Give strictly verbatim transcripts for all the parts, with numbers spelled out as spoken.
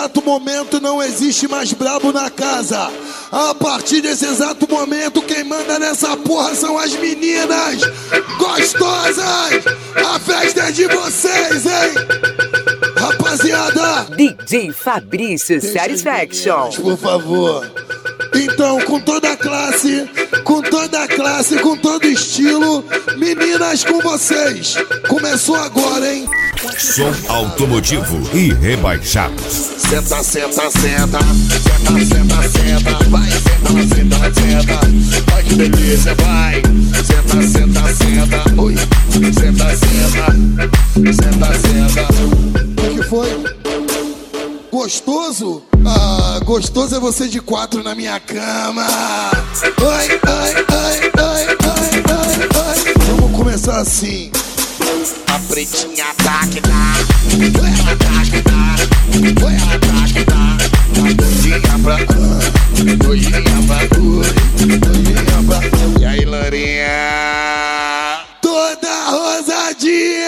exato momento não existe mais brabo na casa. A partir desse exato momento, quem manda nessa porra são as meninas gostosas. A festa é de vocês, hein? Rapaziada, D J Fabrício Satisfaction, por favor. Então, com toda a classe, com toda a classe, com todo estilo, meninas com vocês. Começou agora, hein? Som automotivo e rebaixados. Senta, senta, senta, senta, senta, senta, vai, senta, senta, senta, vai que delícia, vai, senta, senta, senta, oi, senta, senta, senta, senta. O que foi? Gostoso? Ah, gostoso é você de quatro na minha cama. Oi, oi, oi, oi, oi, oi, oi. Vamos começar assim. A pretinha tá que dá, ela tá que dá, ela tá que dá. A doidinha pra ah, doidinha pra oi, doidinha pra. E aí, Lourinha? Toda rosadinha.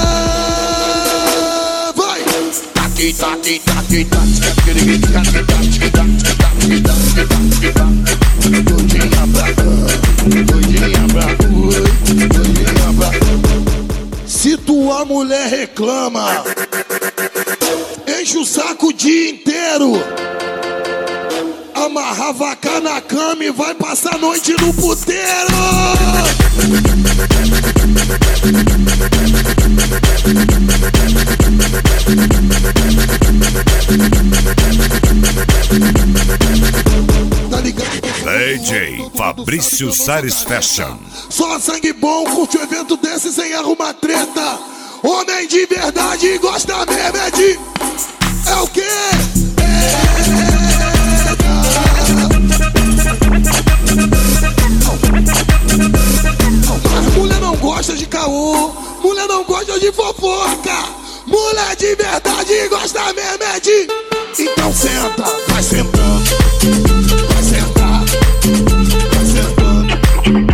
Vai! Taqui, taqui, taqui, taqui, taqui, taqui, taqui, taqui, taqui, taqui. Doidinha pra ah, doidinha pra oi, doidinha pra. Se tua mulher reclama, enche o saco o dia inteiro, amarra a vaca na cama e vai passar a noite no puteiro. Tá ligado? D J Fabrício Satisfaction. Só sangue bom curte um evento desse sem arrumar treta. Homem de verdade gosta mesmo é de... É o quê? Mas mulher não gosta de caô, mulher não gosta de fofoca. Mulher de verdade gosta mesmo é de... Então senta, vai sentando, vai sentar, vai sentando.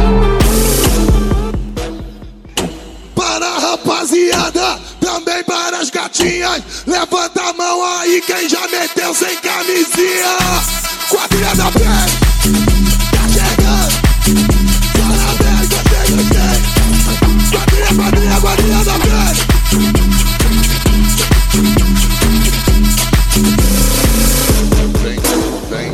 Para a rapaziada, também para as gatinhas, levanta a mão aí quem já meteu sem camisinha. Quadrilha da pele, tá chegando. Parabéns, gostei, gostei. Quadrilha, quadrilha, quadrilha da pele. Vem, vem,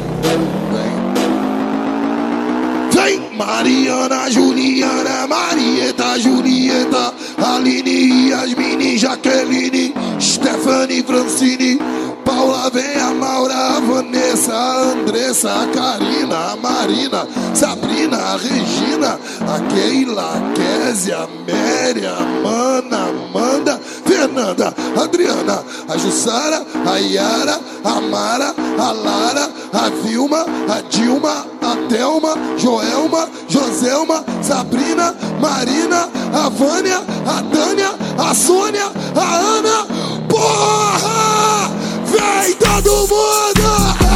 vem. Vem, Mariana, Juliana, Marieta, Julieta, Aline, Yasmine, Jaqueline, Stephanie, Francine, Paula, vem a Maura, a Vanessa, a Andressa, a Karina, a Marina, Sabrina, a Regina, a Keila, a Kézia, a Mary, a Mana, Amanda, Fernanda, a Adriana, a Jussara, a Yara, a Mara, a Lara, a Vilma, a Dilma, a Thelma, Joelma, Joselma, Sabrina, Marina, a Vânia, a Tânia, a Sônia, a Ana. Porra! Vem todo mundo!